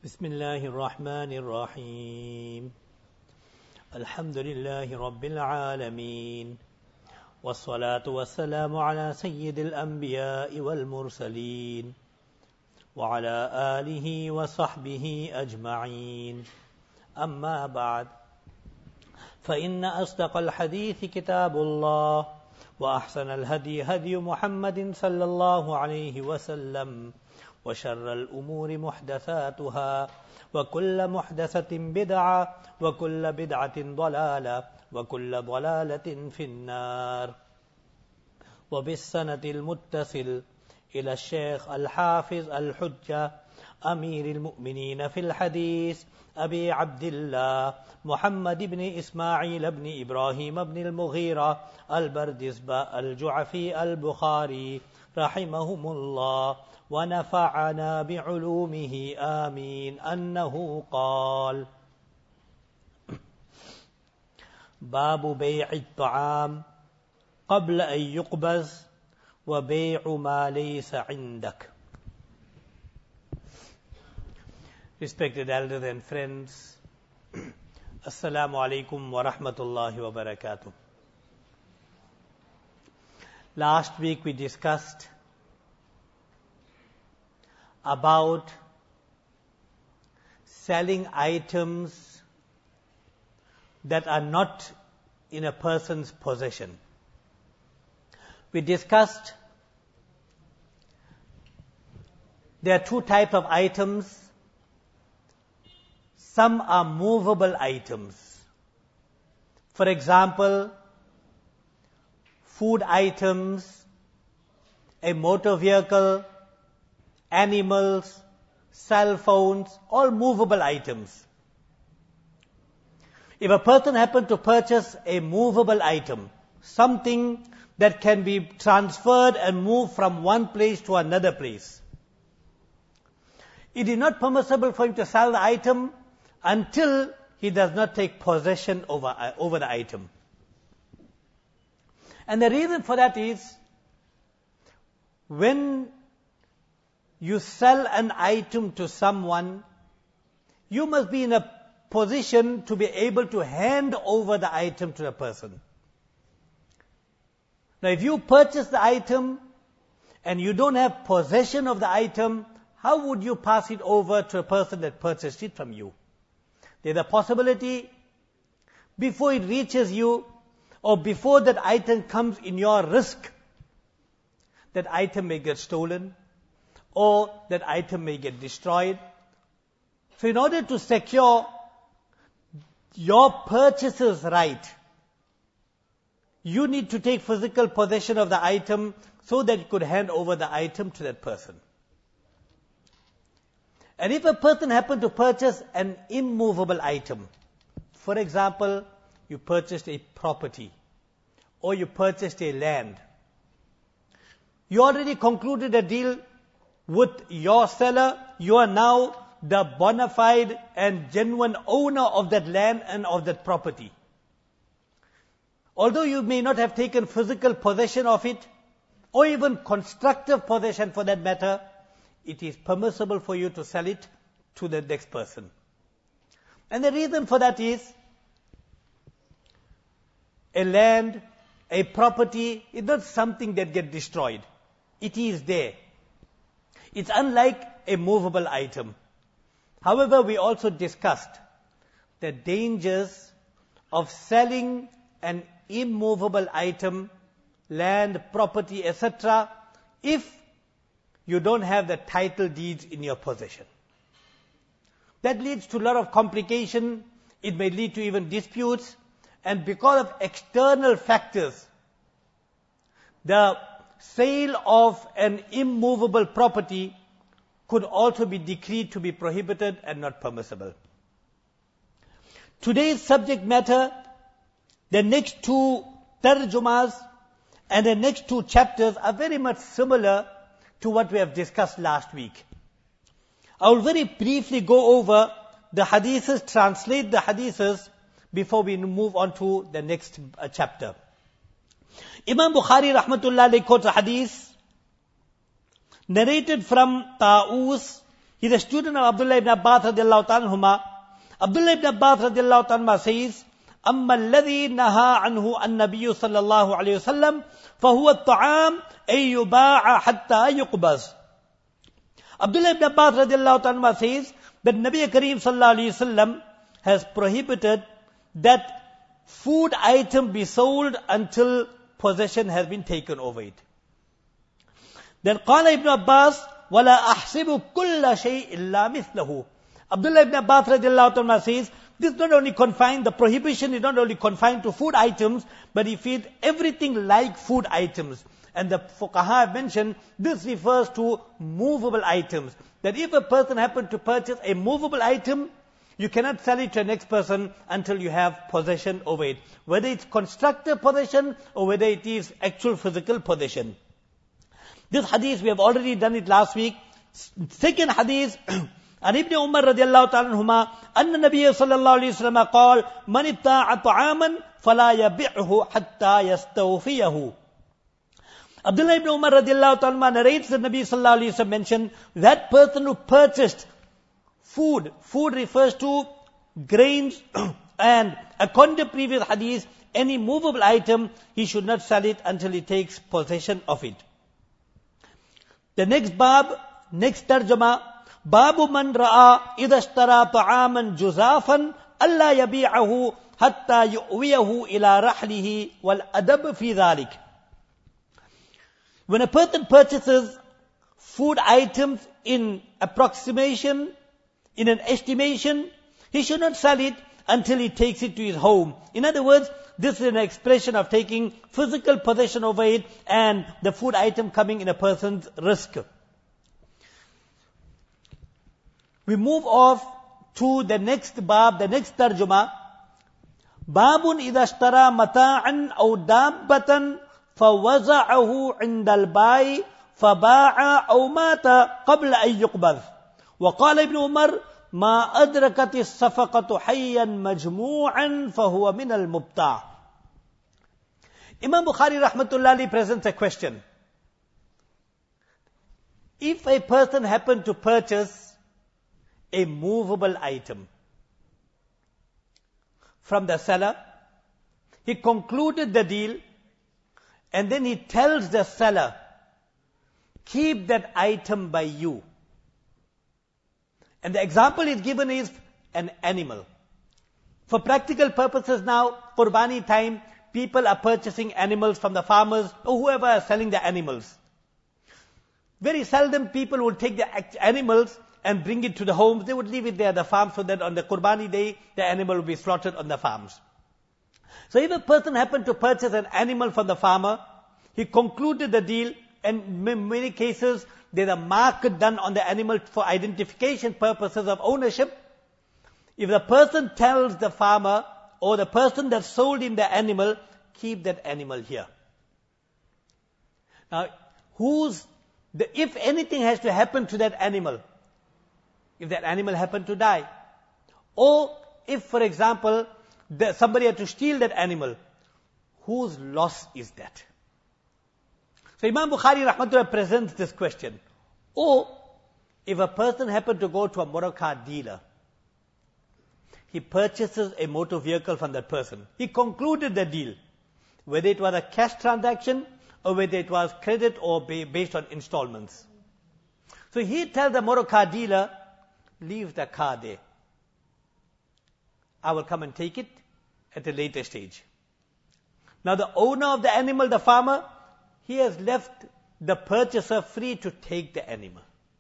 بسم الله الرحمن الرحيم الحمد لله رب العالمين والصلاة والسلام على سيد الأنبياء والمرسلين وعلى آله وصحبه أجمعين أما بعد فإن أصدق الحديث كتاب الله وأحسن الهدي هدي محمد صلى الله عليه وسلم وشر الأمور محدثاتها وكل محدثة بدعة وكل بدعة ضلالة وكل ضلالة في النار. وبالسند المتصل إلى الشيخ الحافظ الحجة أمير المؤمنين في الحديث أبي عبد الله محمد بن إسماعيل بن إبراهيم بن المغيرة البردزبة الجعفي البخاري رحمهم الله ونفعنا بعلومه آمين أنه قال: باب بيع الطعام قبل أن يقبض وبيع ما ليس عندك. Respected elders and friends, Assalamu alaikum wa rahmatullahi wa barakatuh. Last week we discussed about selling items that are not in a person's possession. We discussed there are two types of items. Some are movable items. For example, food items, a motor vehicle, animals, cell phones, all movable items. If a person happens to purchase a movable item, something that can be transferred and moved from one place to another place, it is not permissible for him to sell the item until he does not take possession over the item. And the reason for that is, when you sell an item to someone, you must be in a position to be able to hand over the item to the person. Now, if you purchase the item and you don't have possession of the item, how would you pass it over to a person that purchased it from you? There's a possibility before it reaches you or before that item comes in your risk, that item may get stolen or that item may get destroyed. So in order to secure your purchaser's right, you need to take physical possession of the item so that you could hand over the item to that person. And if a person happened to purchase an immovable item, for example, you purchased a property or you purchased a land, you already concluded a deal with your seller, you are now the bona fide and genuine owner of that land and of that property. Although you may not have taken physical possession of it, or even constructive possession for that matter, it is permissible for you to sell it to the next person. And the reason for that is, a land, a property is not something that gets destroyed. It is there. It's unlike a movable item. However, we also discussed the dangers of selling an immovable item, land, property, etc., if you don't have the title deeds in your possession. That leads to a lot of complication. It may lead to even disputes. And because of external factors, the sale of an immovable property could also be decreed to be prohibited and not permissible. Today's subject matter, the next two tarjumas and the next two chapters are very much similar to what we have discussed last week. I will very briefly go over the hadiths, translate the hadiths before we move on to the next chapter. Imam Bukhari rahmatullah alayhi quotes a hadith narrated from Ta'us. He's a student of Abdullah ibn Abbas radiallahu anhuma. Abdullah ibn Abbas radiallahu anhuma says, أما الذي نهى عنه النبي صلى الله عليه وسلم فهو الطعام أن يباع حتى يقبض. Abdullah ibn Abbas radiallahu anhuma says that Nabi Kareem sallallahu alayhi wasallam has prohibited that food item be sold until possession has been taken over it. Then قال Ibn Abbas ولا أحسب كل شيء إلا مثله. Abdullah ibn Abbas radiallahu anhu says, this is not only confined, the prohibition is not only confined to food items, but he feeds everything like food items. And the fuqaha have mentioned, this refers to movable items. That if a person happens to purchase a movable item, you cannot sell it to the next person until you have possession over it. Whether it's constructive possession or whether it is actual physical possession. This hadith, we have already done it last week. Second hadith, عن ابن عمر رضي الله تعالى عنهما أن النبي صلى الله عليه وسلم قال من ابتاع طعاما فلا يبيعه حتى يستوفيه. Abdullah ibn Umar radiallahu ta'ala narrates that Nabi sallallahu alayhi wa sallam mentioned that person who purchased food refers to grains and according to previous hadith, any movable item, he should not sell it until he takes possession of it. The next bab, next tarjama, Babu man ra'a idha ishtara ta'aman juzafan alla yabi'ahu hatta yu'wiyahu ila rahlihi wal adab fi dhalik. When a person purchases food items in approximation, in an estimation, he should not sell it until he takes it to his home. In other words, this is an expression of taking physical possession over it and the food item coming in a person's risk. We move off to the next bab, the next tarjuma. Babun idha ishtara mata'an aw dabbatan فوزعه عند الباي فباع أو مات قبل أن يقبض. وقال ابن عمر ما أدركت الصفقة حيا مجموعا فهو من المبتاع. Imam Bukhari rahmatullahi presents a question. If a person happened to purchase a movable item from the seller, he concluded the deal, and then he tells the seller, keep that item by you. And the example is given is an animal. For practical purposes now, Qurbani time, people are purchasing animals from the farmers or whoever are selling the animals. Very seldom people will take the animals and bring it to the homes. They would leave it there at the farm so that on the Qurbani day, the animal will be slaughtered on the farms. So if a person happened to purchase an animal from the farmer, he concluded the deal, and in many cases there's a mark done on the animal for identification purposes of ownership. If the person tells the farmer or the person that sold him the animal, keep that animal here. Now, if anything has to happen to that animal, if that animal happened to die, or if, for example, somebody had to steal that animal, whose loss is that? So Imam Bukhari rahmatullah presents this question. Or, if a person happened to go to a motor car dealer, he purchases a motor vehicle from that person. He concluded the deal, whether it was a cash transaction or whether it was credit or based on installments. So he tells the motor car dealer, leave the car there. I will come and take it at a later stage. Now the owner of the animal, the farmer, he has left the purchaser free to take the animal.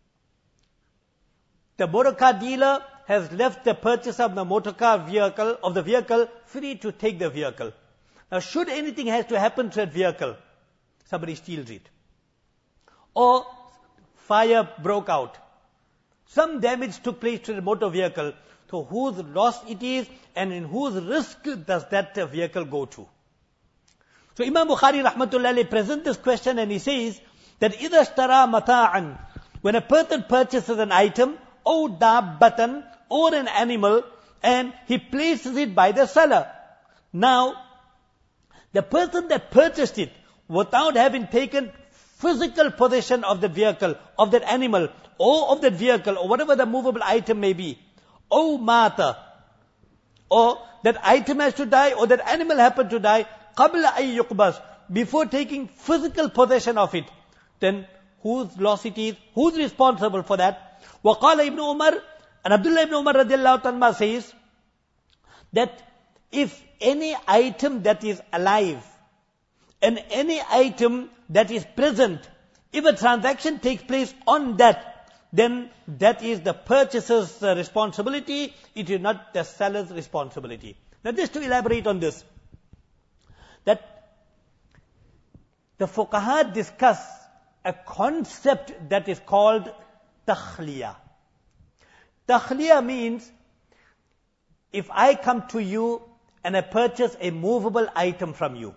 The motor car dealer has left the purchaser of the motor car vehicle, of the vehicle, free to take the vehicle. Now should anything has to happen to that vehicle, somebody steals it, or fire broke out, some damage took place to the motor vehicle, so whose loss it is and in whose risk does that vehicle go to? So Imam Bukhari rahmatullahi presents this question and he says that إِذَا اشْتَرَى مَتَاعًا, when a person purchases an item, or dabbatan, or an animal, and he places it by the seller. Now, the person that purchased it, without having taken physical possession of that vehicle, of that animal, or of that vehicle, or whatever the movable item may be, or mata, or that item has to die, or that animal happened to die, qabla ay yuqbas, before taking physical possession of it, then whose loss it is, who's responsible for that? وقال Ibn Umar, and Abdullah ibn Umar radiallahu anhu says that if any item that is alive and any item that is present, if a transaction takes place on that, then that is the purchaser's responsibility, it is not the seller's responsibility. Now just to elaborate on this, that the fuqaha discuss a concept that is called takhliya. Takhliya means, if I come to you and I purchase a movable item from you,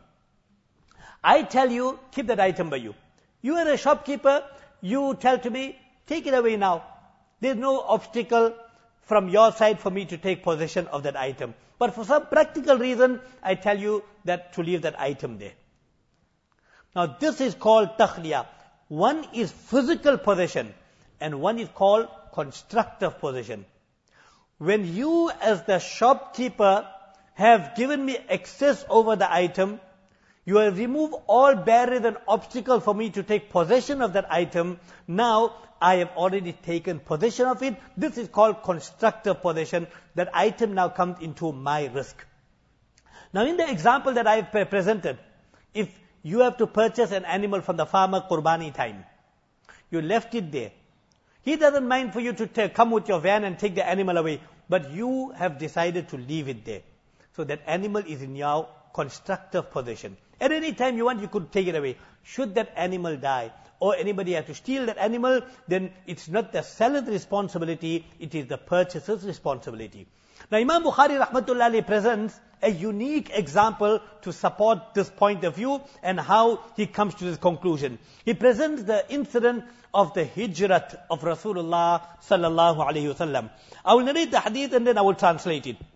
I tell you, keep that item by you. You are a shopkeeper, you tell to me, take it away now. There's no obstacle from your side for me to take possession of that item. But for some practical reason, I tell you that to leave that item there. Now this is called takhliya. One is physical possession and one is called constructive possession. When you as the shopkeeper have given me access over the item, you have removed all barriers and obstacles for me to take possession of that item. Now I have already taken possession of it. This is called constructive possession. That item now comes into my risk. Now in the example that I have presented, if you have to purchase an animal from the farmer Qurbani time, you left it there. He doesn't mind for you to come with your van and take the animal away, but you have decided to leave it there. So that animal is in your constructive possession. At any time you want, you could take it away. Should that animal die, or anybody have to steal that animal, then it's not the seller's responsibility, it is the purchaser's responsibility. Now Imam Bukhari rahmatullahi alayhi presents a unique example to support this point of view and how he comes to this conclusion. He presents the incident of the hijrat of Rasulullah sallallahu alayhi wasallam. I will narrate the hadith and then I will translate it.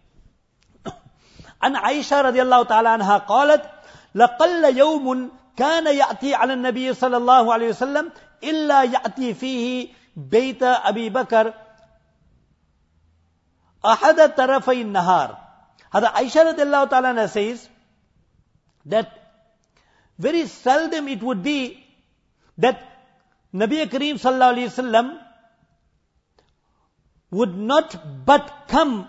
An Aisha radiallahu ta'ala anha qalat, لَقَلَّ يَوْمٌ كَانَ يَأْتِي عَلَى النَّبِيِّ صَلَى اللَّهُ عَلَيْهِ وسلم إِلَّا يَأْتِي فِيهِ بَيْتَ أَبِي بَكَرٍ أَحَدَ طَرَفَيِ النَّهَارِ. Hadha Aisha radiallahu ta'ala anha says that very seldom it would be that Nabi Kareem sallallahu alayhi wasallam would not but come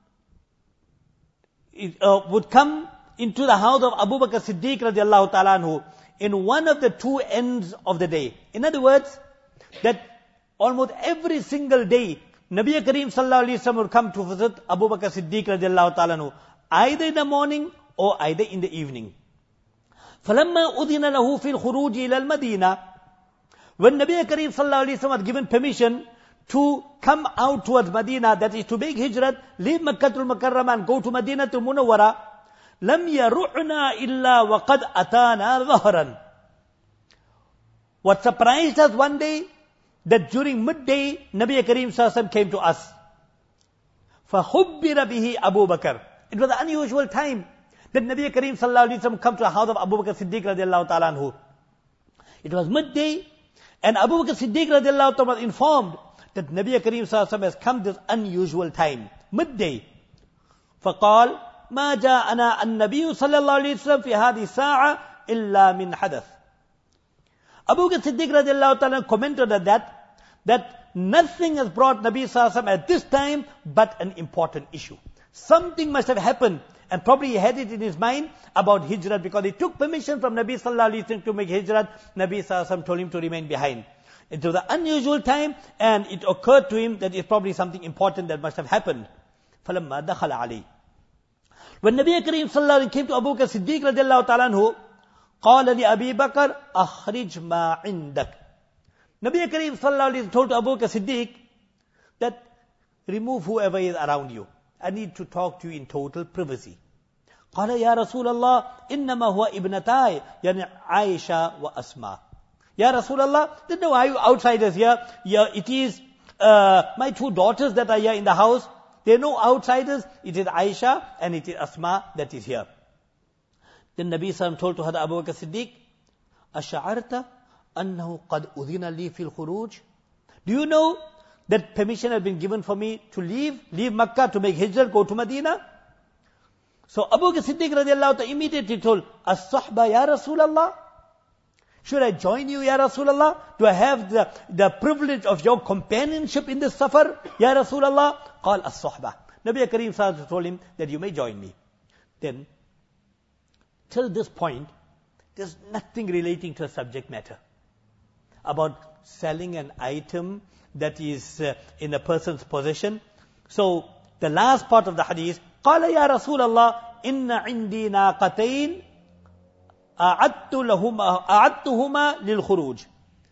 into the house of Abu Bakr Siddiq radiallahu ta'ala anhu in one of the two ends of the day. In other words, that almost every single day, Nabi Kareem sallallahu alayhi wasallam would come to visit Abu Bakr Siddiq radiallahu ta'ala anhu, either in the morning or either in the evening. فَلَمَّا أُذِنَ لَهُ فِي الْخُرُوجِ إِلَى الْمَدِينَةِ. When Nabi Kareem sallallahu alayhi wasallam was given permission to come out towards Medina, that is to make hijrat, leave Makkatul Mukarramah and go to Madinatul Munawwara, لَمْ يَرُعْنَا إِلَّا وَقَدْ أَتَانَا ظَهْرًا. What surprised us one day, that during midday, Nabi Kareem sallallahu alayhi wasallam came to us. فَخُبِّرَ بِهِ Abu Bakr. It was an unusual time that Nabi Kareem sallallahu alayhi wasallam come to the house of Abu Bakr Siddiq radiallahu ta'ala anhu. It was midday, and Abu Bakr Siddiq radiallahu ta'ala was informed that Nabi Kareem sallallahu alayhi wasallam has come this unusual time, midday. فَقَالَ مَا جَاءَنَا النَّبِيُّ صَلَّى اللَّهُ عَلَيْهِ وسلم في هذه الساعة إلا من حدث. Abu Bakr Siddiq radiallahu ta'ala commented on that nothing has brought Nabi sallallahu alayhi wasallam at this time but an important issue. Something must have happened, and probably he had it in his mind about hijrat, because he took permission from Nabi sallallahu alayhi wasallam to make hijrat. Nabi sallallahu alayhi wasallam told him to remain behind. It was an unusual time, and it occurred to him that it's probably something important that must have happened. فَلَمَّا دَخَلَ عَلَيْهِ. When Nabi Kareem sallallahu alayhi wasallam came to Abu Bakr Siddiq radiallahu ta'ala anhu, قال لأبي بكر أخرج ما عندك. Nabi Kareem sallallahu alayhi wasallam told to Abu Bakr Siddiq that remove whoever is around you. I need to talk to you in total privacy. قال يا رسول الله إنما هو ابنتاي يعني عائشة وأسماء. Ya Rasulullah, there's no outsiders here. It is my two daughters that are here in the house. There are no outsiders. It is Aisha and it is Asma that is here. Then Nabi Sallam told to her Abu Bakr Siddiq, أشعرت أنه قد أذن لي في الخروج. Do you know that permission has been given for me to leave Makkah, to make hijrah, go to Medina? So Abu Bakr Siddiq radiallahu ta'ala immediately told, As-sahba ya Rasulallah? Should I join you, ya Rasulallah? Do I have the privilege of your companionship in this safar, ya Rasulallah? Qal as-sahba. Nabi Kareem Sallallahu told him that you may join me. Then, till this point, there's nothing relating to a subject matter about selling an item that is in a person's possession. So, the last part of the hadith, قال يا رسول الله إن عندي ناقتين أعدتهما للخروج.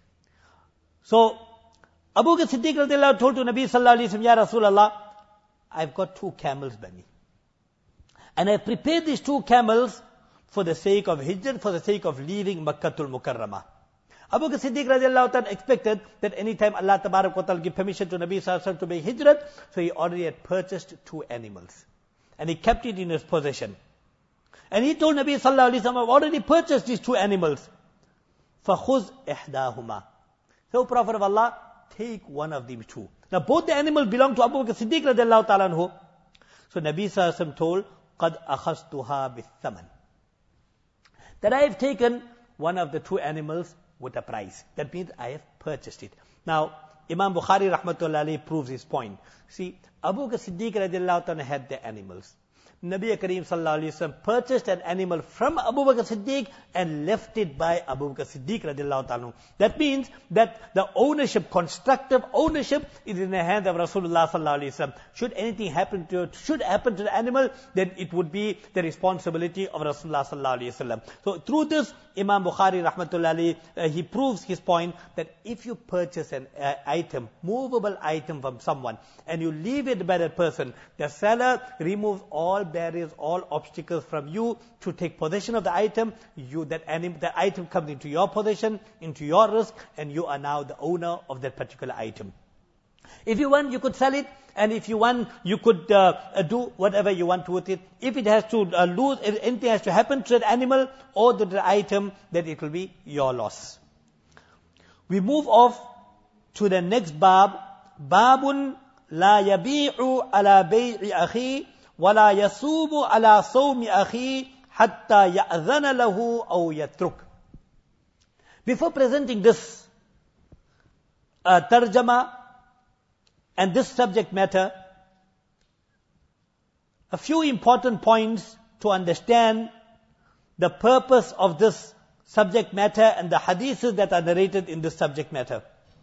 So, Abu Bakr Siddiq radiallahu told to Nabi sallallahu alayhi wa sallam, Ya Rasulullah, I've got 2 camels by me. And I prepared these 2 camels for the sake of hijrah, for the sake of leaving Makkatul Mukarramah. Abu Bakr Siddiq radiallahu ta'ala expected that anytime Allah tabarak wa ta'ala give permission to Nabi sallallahu alayhi wa sallam to make hijrah, so he already had purchased 2 animals. And he kept it in his possession. And he told Nabi sallallahu alayhi wa sallam, I've already purchased these 2 animals. فَخُذْ إِحْدَاهُمَا. So Prophet of Allah, take one of these 2. Now both the animals belong to Abu Bakr Siddiq radiallahu ta'ala anhu. So Nabi sallallahu alayhi wa sallam told, قَدْ أَخَذْتُهَا بِالثَّمَنِ. That I have taken one of the 2 animals with a price. That means I have purchased it. Now, Imam Bukhari rahmatullahi alayhi proves his point. See, Abu Bakr Siddiq radiallahu ta'ala had the animals. Nabi Kareem sallallahu alayhi wa sallam purchased an animal from Abu Bakr Siddiq and left it by Abu Bakr Siddiq radiallahu ta'ala. That means that the ownership, constructive ownership, is in the hands of Rasulullah sallallahu alayhi wa sallam. Should anything happen to it, should happen to the animal, then it would be the responsibility of Rasulullah sallallahu alayhi wa sallam. So through this, Imam Bukhari rahmatullahi alayhi, he proves his point that if you purchase an item, movable item from someone, and you leave it by that person, the seller removes all barriers, all obstacles from you to take possession of the item. The item comes into your possession, into your risk, and you are now the owner of that particular item. If you want, you could sell it, and if you want, you could do whatever you want with it. If it has to if anything has to happen to that animal or to the item, then it will be your loss. We move off to the next bab. Babun la yabi'u ala bay'i akhi وَلَا يَصُومُ عَلَى صَوْمِ أَخِي حَتَّى يَأْذَنَ لَهُ أَوْ يَتْرُكْ. Before presenting this tarjama and this subject matter, a few important points to understand the purpose of this subject matter and the hadiths that are narrated in this subject matter.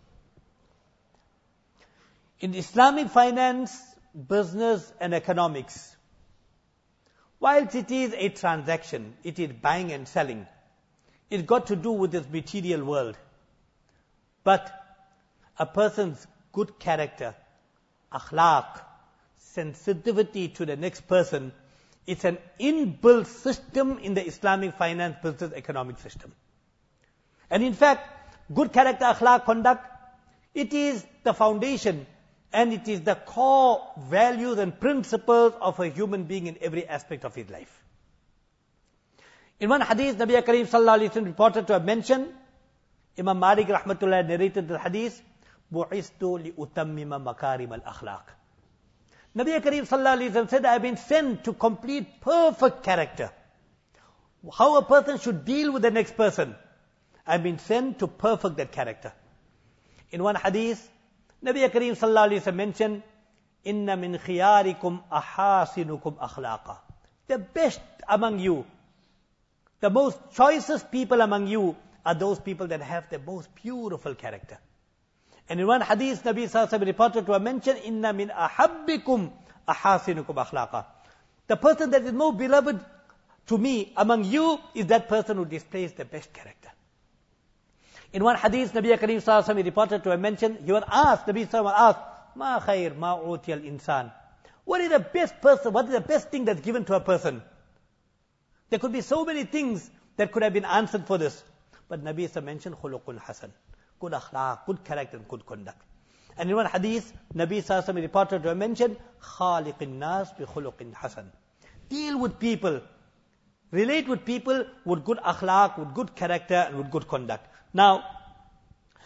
In Islamic finance, business and economics, whilst it is a transaction, it is buying and selling, it's got to do with this material world. But a person's good character, akhlaq, sensitivity to the next person, it's an inbuilt system in the Islamic finance, business, economic system. And in fact, good character, akhlaq, conduct, it is the foundation and it is the core values and principles of a human being in every aspect of his life. In one hadith, Nabi Kareem sallallahu alayhi wa sallam reported to have mentioned, Imam Malik rahmatullah narrated the hadith, Bu'istu li utammima makarim al-akhlaq. Nabi Kareem sallallahu alayhi wa sallam said, I have been sent to complete perfect character. How a person should deal with the next person. I have been sent to perfect that character. In one hadith, Nabi Kareem sallallahu alayhi wa sallam mentioned, Inna min khiyarikum ahasinukum akhlaqa. The best among you, the most choicest people among you are those people that have the most beautiful character. And in one hadith, Nabi sallallahu alayhi wa sallam reported to have mentioned, Inna min ahabbikum ahasinukum akhlaqa. The person that is most beloved to me among you is that person who displays the best character. In one hadith, Nabi Kareem sallallahu alayhi wa sallam reported to have mentioned, he was asked, Nabi sallallahu alayhi wa sallam asked, Ma khair ma utiyal insan. What is the best person, what is the best thing that's given to a person? There could be so many things that could have been answered for this. But Nabi sallallahu alayhi wa sallam mentioned, khuluqun hasan. Good akhlaq, good character, and good conduct. And in one hadith, Nabi sallallahu alayhi wa sallam reported to have mentioned, khaliqin nas bi khuluqin hasan. Deal with people, relate with people with good akhlaq, with good character, and with good conduct. Now,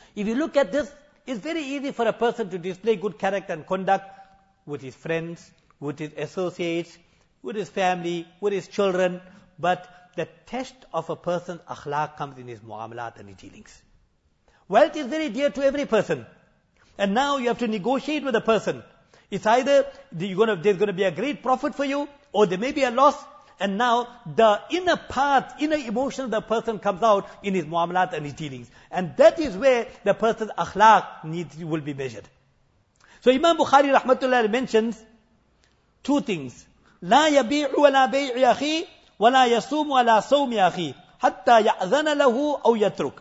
If you look at this, it's very easy for a person to display good character and conduct with his friends, with his associates, with his family, with his children. But the test of a person's akhlaq comes in his muamalat and his dealings. Wealth is very dear to every person. And now you have to negotiate with a person. It's either there's going to be a great profit for you, or there may be a loss. And now the inner emotion of the person comes out in his muamalat and his dealings. And that is where the person's akhlaq will be measured. So Imam Bukhari rahmatullah mentions two things. لا يبيع ولا بيع أخي ولا يصوم ولا صوم أخي حتى يأذن له أو يترك.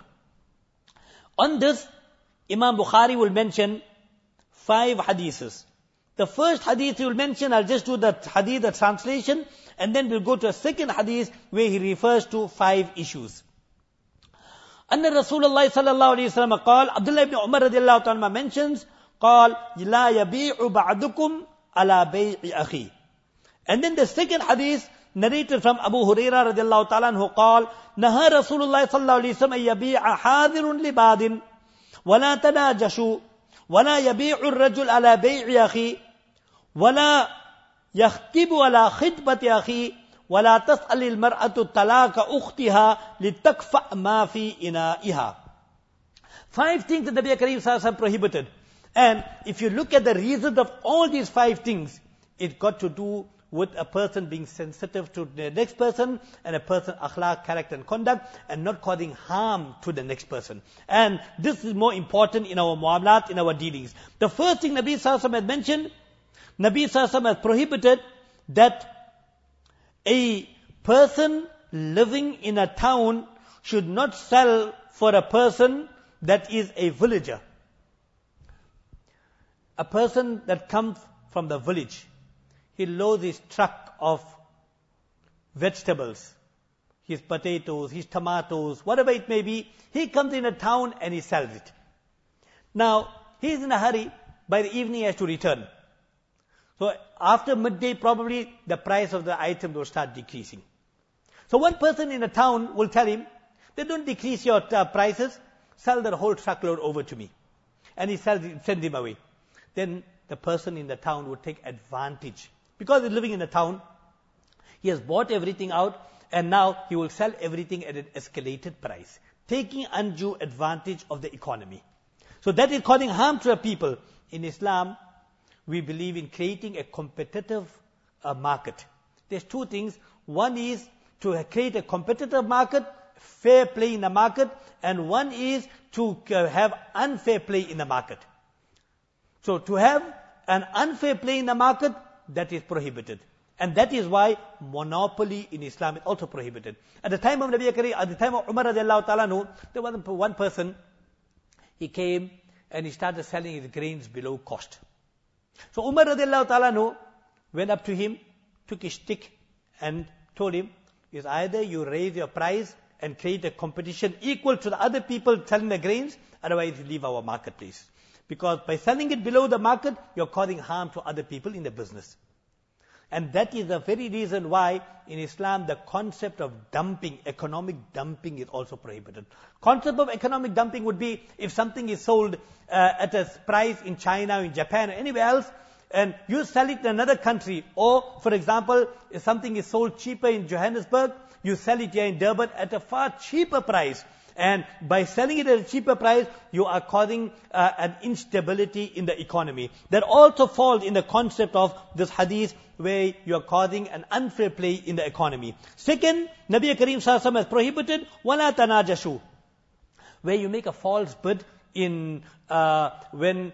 On this, Imam Bukhari will mention 5 hadiths. The first hadith he will mention, I'll just do the hadith, the translation, and then we'll go to a second hadith where he refers to 5 issues. أن رسول الله صلى الله عليه وسلم قال, Abdullah ibn Umar رضي الله عنه mentions, قال لا يبيع بعضكم على بيع أخي. And then the second hadith narrated from Abu Hurairah رضي الله تعالى عنه قال نهى رسول الله صلى الله عليه وسلم يبيع حاضر لباد ولا تناجشوا ولا يبيع الرجل على بيع أخي ولا يخطب على خطبة أخي ولا تسأل المرأة طلاق أختها لتكفأ ما في إنائها. 5 things that the Nabi Kareem Sallallahu Alaihi Wasallam prohibited. And if you look at the reasons of all these 5 things, it got to do with a person being sensitive to the next person, and a person's akhlaq, character and conduct, and not causing harm to the next person. And this is more important in our muamalat, in our dealings. The first thing Nabi Sallallahu Alaihi Wasallam had mentioned, Nabi Sallallahu Alaihi Wasallam has prohibited that a person living in a town should not sell for a person that is a villager. A person that comes from the village, he loads his truck of vegetables, his potatoes, his tomatoes, whatever it may be. He comes in a town and he sells it. Now, he is in a hurry. By the evening he has to return. So after midday, probably the price of the item will start decreasing. So one person in a town will tell him, they don't decrease your prices, sell the whole truckload over to me. And he sends him away. Then the person in the town would take advantage. Because he's living in a town, he has bought everything out, and now he will sell everything at an escalated price, taking undue advantage of the economy. So that is causing harm to the people. In Islam, we believe in creating a competitive market. There's 2 things. One is to create a competitive market, fair play in the market, and one is to have unfair play in the market. So to have an unfair play in the market, that is prohibited. And that is why monopoly in Islam is also prohibited. At the time of Nabi Kareem, at the time of Umar radiallahu ta'ala anhu, there was one person, he came and he started selling his grains below cost. So Umar radiallahu ta'ala anhu went up to him, took his stick and told him, is either you raise your price and create a competition equal to the other people selling the grains, otherwise you leave our marketplace. Because by selling it below the market, you're causing harm to other people in the business. And that is the very reason why in Islam the concept of dumping, economic dumping is also prohibited. Concept of economic dumping would be if something is sold at a price in China, in Japan, or anywhere else, and you sell it in another country. Or, for example, if something is sold cheaper in Johannesburg, you sell it here in Durban at a far cheaper price. And by selling it at a cheaper price, you are causing an instability in the economy. That also falls in the concept of this hadith where you are causing an unfair play in the economy. Second, Nabi Kareem Sallallahu Alaihi Wasallam has prohibited wala tanajashu, where you make a false bid in when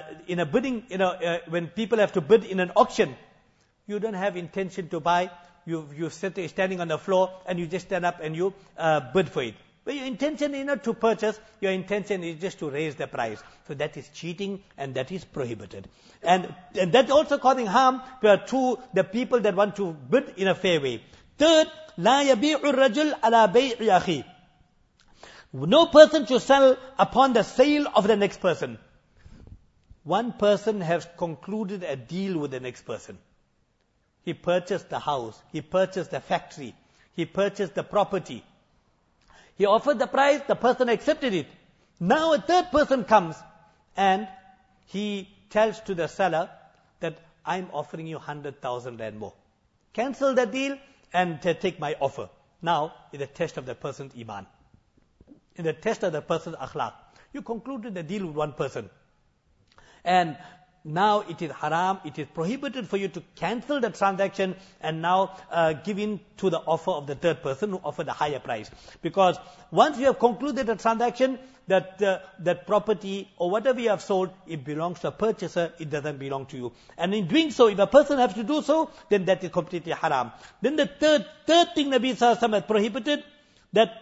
people have to bid in an auction. You don't have intention to buy. You sit standing on the floor and you just stand up and you bid for it. But your intention is not to purchase, your intention is just to raise the price. So that is cheating and that is prohibited. And that's also causing harm to the people that want to bid in a fair way. Third, لا يبيع الرجل على بيع أخيه. No person should sell upon the sale of the next person. One person has concluded a deal with the next person. He purchased the house, he purchased the factory, he purchased the property. He offered the price, the person accepted it. Now a third person comes and he tells to the seller that I'm offering you 100,000 rand more. Cancel the deal and take my offer. Now, in the test of the person's iman, in the test of the person's akhlaq, you concluded the deal with one person. And now it is haram, it is prohibited for you to cancel the transaction and now give in to the offer of the third person who offered a higher price. Because once you have concluded a transaction, that property or whatever you have sold, it belongs to a purchaser, it doesn't belong to you. And in doing so, if a person has to do so, then that is completely haram. Then the third thing Nabi Sallallahu Alaihi Wasallam has prohibited, that,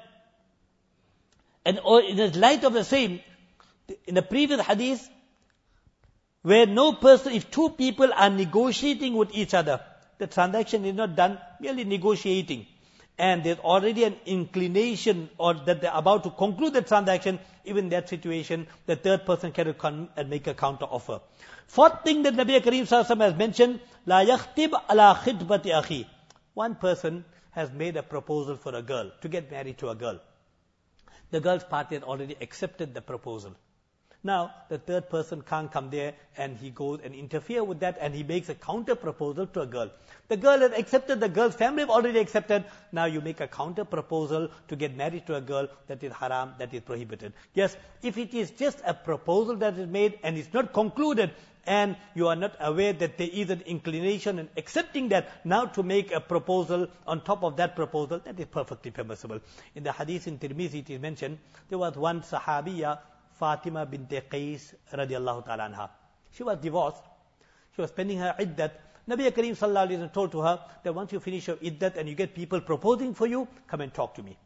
and in the light of the same, in the previous hadith, where no person, if two people are negotiating with each other, the transaction is not done merely negotiating, and there's already an inclination or that they're about to conclude the transaction, even in that situation, the third person can come and make a counter offer. Fourth thing that Nabi Kareem Sallallahu Alaihi Wasallam has mentioned, La yakhtib ala khidbati akhi. One person has made a proposal for a girl, to get married to a girl. The girl's party had already accepted the proposal. Now, the third person can't come there and he goes and interfere with that and he makes a counter proposal to a girl. The girl has accepted, the girl's family have already accepted. Now you make a counter proposal to get married to a girl, that is haram, that is prohibited. Yes, if it is just a proposal that is made and it's not concluded and you are not aware that there is an inclination in accepting that, now to make a proposal on top of that proposal, that is perfectly permissible. In the hadith in Tirmidhi it is mentioned, there was one sahabiya, Fatima bint Qais radiallahu ta'ala anha. She was divorced. She was spending her iddat. Nabi Kareem sallallahu alaihi wasallam told to her that once you finish your iddat and you get people proposing for you, come and talk to me.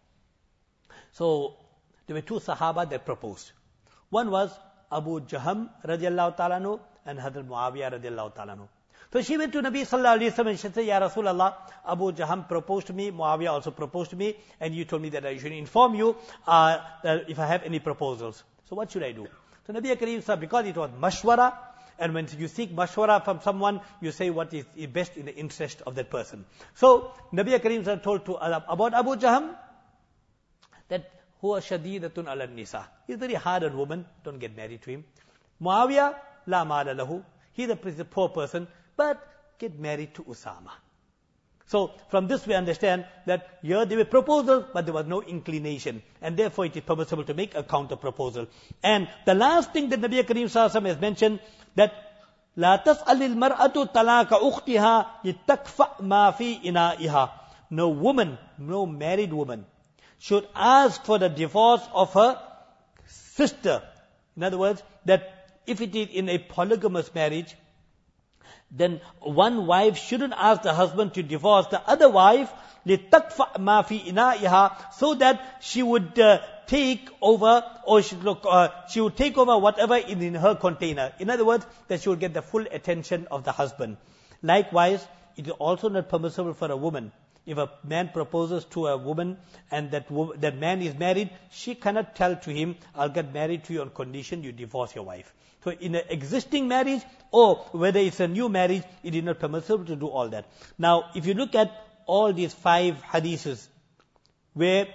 So there were two Sahaba that proposed. One was Abu Jaham radiallahu ta'ala anhu and Hazrat Muawiyah radiallahu ta'ala anhu. So she went to Nabi sallallahu alaihi wasallam and she said, Ya Rasulullah, Abu Jaham proposed to me, Muawiyah also proposed to me, and you told me that I should inform you if I have any proposals. So what should I do? So Nabi Kareem said, because it was mashwara, and when you seek mashwara from someone, you say what is best in the interest of that person. So Nabi Kareem said, told to about Abu Jaham that huwa shadidatun ala nisa. He's a very hard on woman, don't get married to him. Muawiyah la mala lahu. He's a poor person, but get married to Usama. So from this we understand that here there were proposals, but there was no inclination, and therefore it is permissible to make a counter proposal. And the last thing that Nabi Kareem Sallallahu Alaihi Wasallam has mentioned, that La tas'alil mar'atu talaka ukhtiha litakfa ma fi ina'iha. No woman, no married woman should ask for the divorce of her sister. In other words, that if it is in a polygamous marriage, then one wife shouldn't ask the husband to divorce the other wife, لِتَكْفَأْ مَا فِي إِنَائِهَا, so that she would take over, or she would take over whatever is in her container. In other words, that she would get the full attention of the husband. Likewise, it is also not permissible for a woman. If a man proposes to a woman and that man is married, she cannot tell to him, I'll get married to you on condition you divorce your wife. So in an existing marriage, or whether it's a new marriage, it is not permissible to do all that. Now, if you look at all these 5 hadiths, where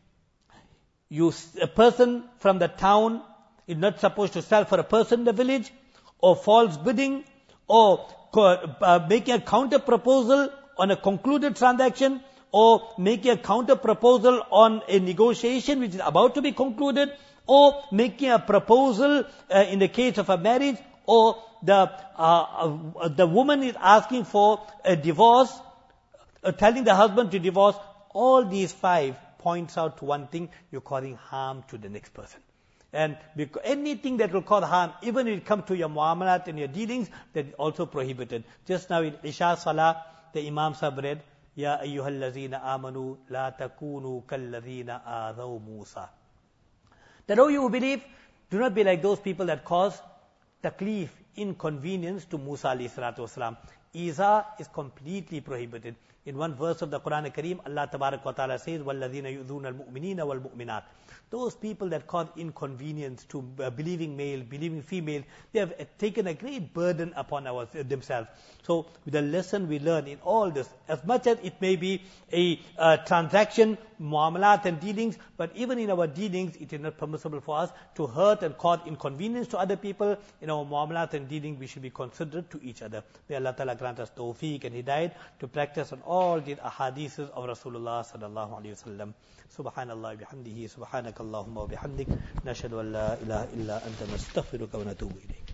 a person from the town is not supposed to sell for a person in the village, or false bidding, or making a counter proposal on a concluded transaction, or making a counter proposal on a negotiation which is about to be concluded, or making a proposal in the case of a marriage, or the woman is asking for a divorce, telling the husband to divorce. All these 5 points out to one thing: you're causing harm to the next person. And anything that will cause harm, even if it comes to your muamalat and your dealings, that is also prohibited. Just now in Isha Salah, the Imam Sahib read, Ya ayyuhal lazina amanu la takunu kal lazina aadaw Musa. That, oh, you who believe, do not be like those people that cause taklif, inconvenience to Musa alayhi salatu wasalam. Iza is completely prohibited. In one verse of the Quran Kareem, Allah Tabarak wa Ta'ala says, وَالَّذِينَ يُؤْذُونَ الْمُؤْمِنِينَ وَالْمُؤْمِنَاتِ. Those people that cause inconvenience to believing male, believing female, they have taken a great burden upon themselves. So the lesson we learn in all this, as much as it may be a transaction, muamalat and dealings, but even in our dealings, it is not permissible for us to hurt and cause inconvenience to other people. In our muamalat and dealings, we should be considerate to each other. May Allah Ta'ala grant us tawfiq and hidayat to practice on all the ahadiths of Rasulullah sallallahu alayhi wa sallam. Subhanallah bihamdihi, subhanakallahumma wa bihamdik, nashhadu an la ilaha illa anta nastaghfiruka wa natubu ilayk.